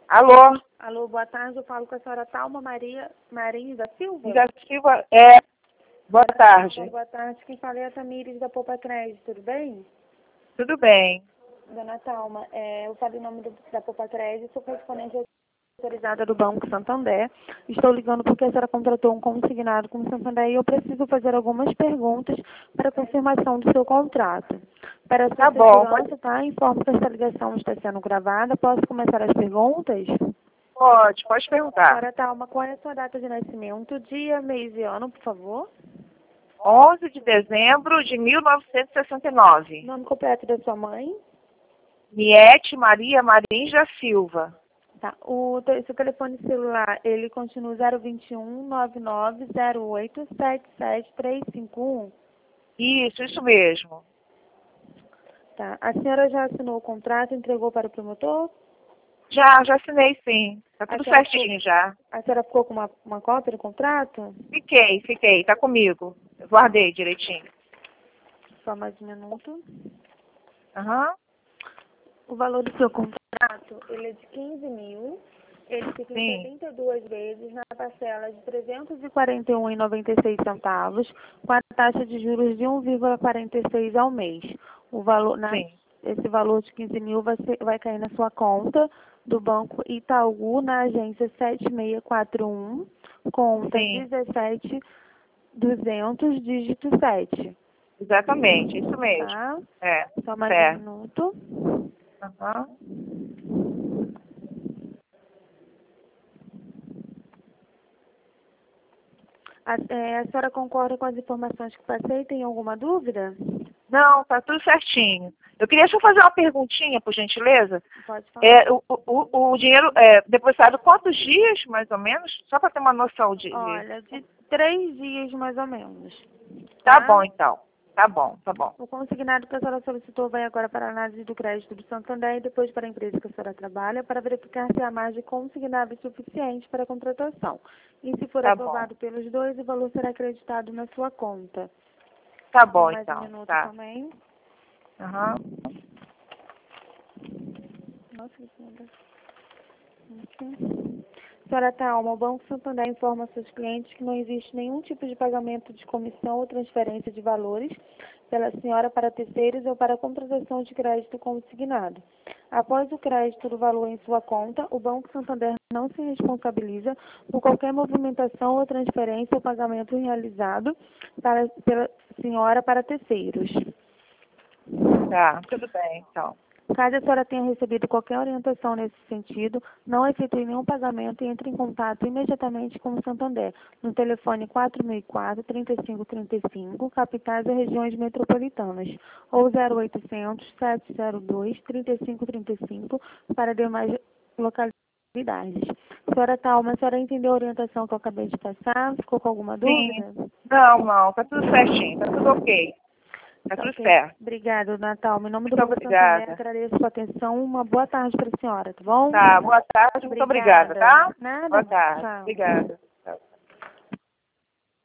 Alô? Alô, boa tarde. Eu falo com a senhora Thalma Marinho da Silva? Da Silva, é. Boa tarde. Boa tarde. Quem fala é a Tamires da Poupa Crédito, tudo bem? Tudo bem. Dona Thalma, eu falei o nome da Poupa Crédito, sou correspondente autorizada do Banco Santander. Estou ligando porque a senhora contratou um consignado com o Santander e eu preciso fazer algumas perguntas para confirmação do seu contrato. Para a sua Tá bom, segurança, tá? Informo que esta ligação está sendo gravada. Posso começar as perguntas? pode perguntar. Senhora Thalma, qual é a sua data de nascimento, dia, mês e ano, por favor? 11 de dezembro de 1969. Nome completo da sua mãe? Miete Maria Marins da Silva. Tá. Seu telefone celular, ele continua 021 9908 77351? Isso mesmo. Tá. A senhora já assinou o contrato e entregou para o promotor? Já assinei sim. Tá tudo senhora certinho já. A senhora ficou com uma cópia do contrato? Fiquei. Tá comigo. Eu guardei direitinho. Só mais um minuto. Aham. O valor do seu contrato, ele é de 15 mil. Ele fica em Sim. 72 vezes na parcela de R$ 341,96, com a taxa de juros de 1,46 ao mês. Sim. Esse valor de 15 mil vai cair na sua conta do Banco Itaú, na agência 7641, conta Sim. 17200, dígito 7. Exatamente, isso mesmo. Tá? É. Só mais um Certo. minuto. Aham. A senhora concorda com as informações que passei? Tem alguma dúvida? Não, tá tudo certinho. Eu queria só fazer uma perguntinha, por gentileza. Pode falar. O dinheiro é depositado quantos dias, mais ou menos? Só para ter uma noção de... Olha, de 3 dias mais ou menos. Tá bom, então. Tá bom. O consignado que a senhora solicitou vai agora para a análise do crédito do Santander e depois para a empresa que a senhora trabalha para verificar se há margem consignável suficiente para a contratação. E se for Tá bom. aprovado pelos dois, o valor será acreditado na sua conta. Tá bom, Mais então. um minuto Tá. também. Aham. Nossa, que lindo. Ok. Senhora Thalma, o Banco Santander informa a seus clientes que não existe nenhum tipo de pagamento de comissão ou transferência de valores pela senhora para terceiros ou para a contratação de crédito consignado. Após o crédito do valor em sua conta, o Banco Santander não se responsabiliza por qualquer movimentação ou transferência ou pagamento realizado pela senhora para terceiros. Tá, tudo bem, então. Caso a senhora tenha recebido qualquer orientação nesse sentido, não efetue nenhum pagamento e entre em contato imediatamente com o Santander, no telefone 4004-3535, capitais e regiões metropolitanas, ou 0800-702-3535, para demais localidades. Senhora Thalma, a senhora entendeu a orientação que eu acabei de passar? Ficou com alguma dúvida? Sim. Não, tá tudo certinho, tá tudo ok. Tá tudo Ok. certo. Obrigada, Natal. Em nome do Muito Banco Santander, obrigada. agradeço a sua atenção. Uma boa tarde para a senhora, tá bom? Tá, boa tarde, muito obrigada, tá? Nada. Boa tarde, Tchau. obrigada.